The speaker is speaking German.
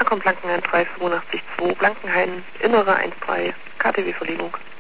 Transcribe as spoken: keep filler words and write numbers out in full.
Ackern Blankenhain drei fünfundachtzig zwei, Blankenhain, Innere eins drei, K T W-Verlegung.